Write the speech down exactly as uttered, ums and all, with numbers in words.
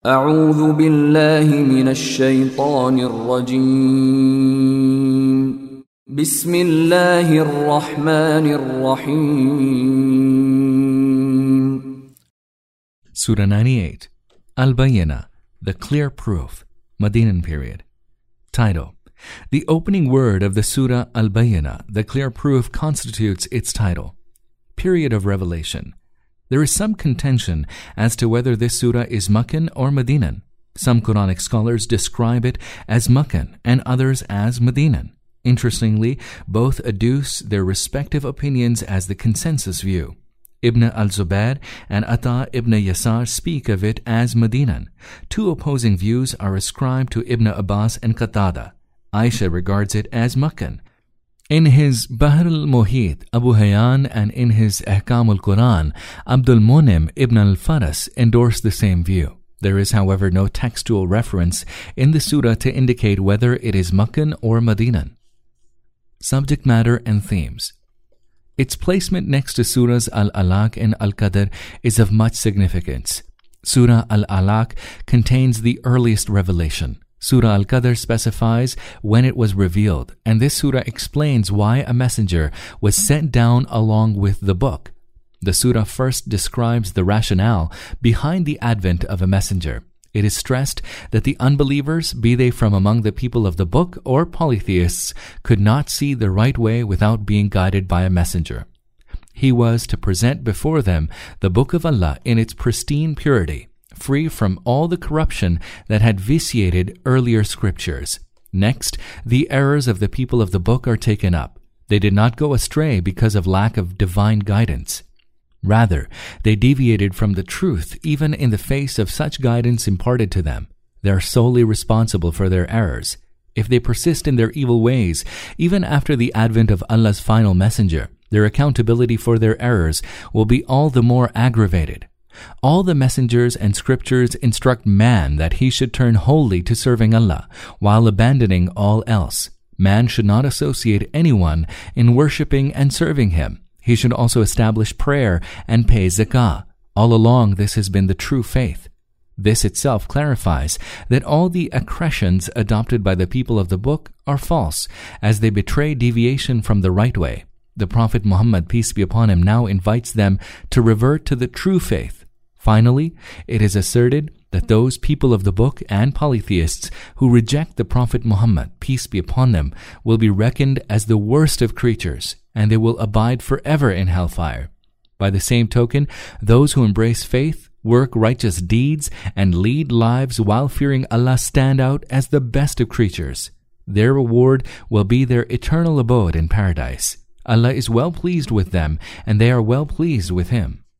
أعوذ بالله من الشيطان الرجيم. بسم الله الرحمن الرحيم. Surah ninety-eight, Al-Bayyinah, the Clear Proof, Medinan period. Title: The opening word of the Surah Al-Bayyinah, the Clear Proof, constitutes its title. Period of revelation. There is some contention as to whether this surah is Makkan or Medinan. Some Quranic scholars describe it as Makkan and others as Medinan. Interestingly, both adduce their respective opinions as the consensus view. Ibn al-Zubayr and Ata ibn Yasar speak of it as Medinan. Two opposing views are ascribed to Ibn Abbas and Qatada. Aisha regards it as Makkan. In his Bahr al-Muhit, Abu Hayyan, and in his Ahkam al-Quran, Abdul Munim ibn al-Faras endorsed the same view. There is, however, no textual reference in the surah to indicate whether it is Makkan or Medinan. Subject matter and themes. Its placement next to Surahs Al-Alaq and Al-Qadr is of much significance. Surah Al-Alaq contains the earliest revelation. Surah Al-Qadr specifies when it was revealed, and this surah explains why a messenger was sent down along with the book. The surah first describes the rationale behind the advent of a messenger. It is stressed that the unbelievers, be they from among the people of the book or polytheists, could not see the right way without being guided by a messenger. He was to present before them the book of Allah in its pristine purity, free from all the corruption that had vitiated earlier scriptures. Next, the errors of the people of the book are taken up. They did not go astray because of lack of divine guidance. Rather, they deviated from the truth even in the face of such guidance imparted to them. They are solely responsible for their errors. If they persist in their evil ways, even after the advent of Allah's final messenger, their accountability for their errors will be all the more aggravated. All the messengers and scriptures instruct man that he should turn wholly to serving Allah, while abandoning all else. Man should not associate anyone in worshipping and serving him. He should also establish prayer and pay zakah. All along, this has been the true faith. This itself clarifies that all the accretions adopted by the people of the book are false, as they betray deviation from the right way. The Prophet Muhammad, peace be upon him, now invites them to revert to the true faith. Finally, it is asserted that those people of the book and polytheists who reject the Prophet Muhammad, peace be upon them, will be reckoned as the worst of creatures, and they will abide forever in hellfire. By the same token, those who embrace faith, work righteous deeds, and lead lives while fearing Allah stand out as the best of creatures. Their reward will be their eternal abode in paradise. Allah is well pleased with them, and they are well pleased with Him.